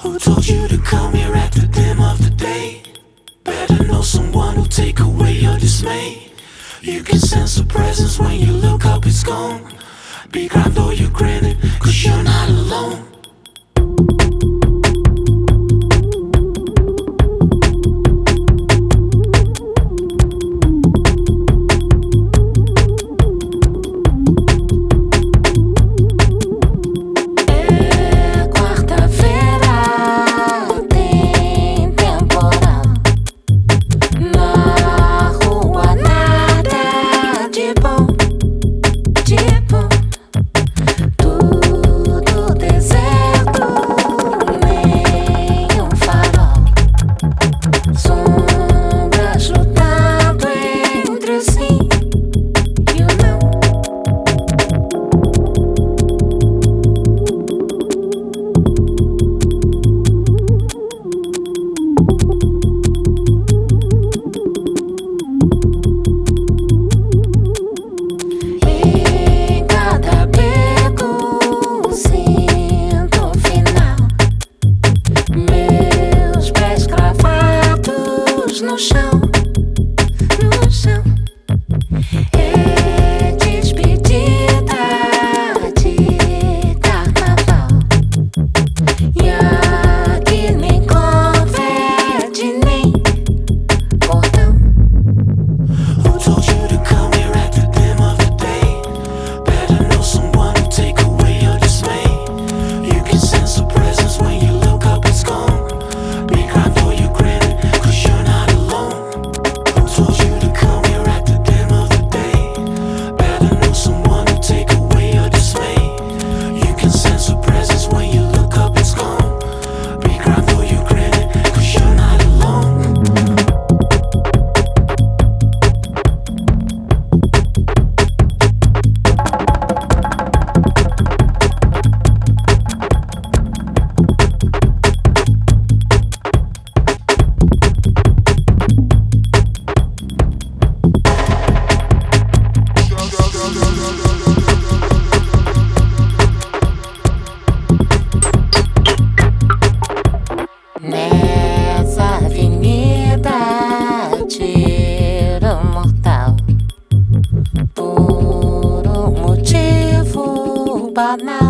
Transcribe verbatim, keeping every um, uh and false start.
Who told you to come here at the dim of the day? Better know someone who'll take away your dismay. You can sense a presence when you look up, it's gone. Be kind though you're grinning, cause you're not alone. No chão, no chão. É despedida de carnaval. E aqui nem confete, nem cordão. Who told you to come here at the dim of the day? Better know someone who'll take away your dismay. You can sense a presence when you look up, it's gone. Be kind though you're grinning, cause you're not alone. Told you to come here at the dim of the day. Better know someone who'll take away your dismay. You can sense a presence when you look up, it's gone. Be kind though you're grinning, cause you're not alone. Nessa avenida, tiro mortal por um motivo banal.